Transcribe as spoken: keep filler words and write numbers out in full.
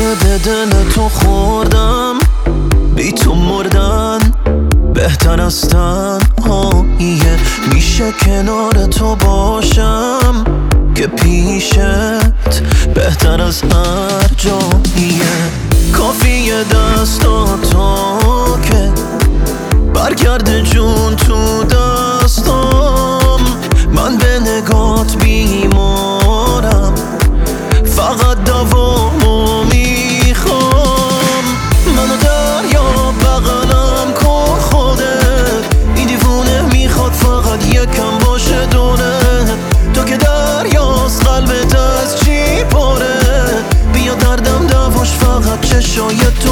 تیره به دل تو خوردم، بی تو مردن بهتر از تنهاییه. میشه کنار تو باشم که پیشت بهتر از هر جاییه. کافیه دستاتو که برگرده جون تو دستم، من به نگات بیمارم، فقط دوامو میخوام. منو دریا بغلم کن خودت، این دیوونه میخواد فقط یکم باشه دورت. تو که دریاست قلبت از چی پاره، بیا دردم دواش فقط چشای تو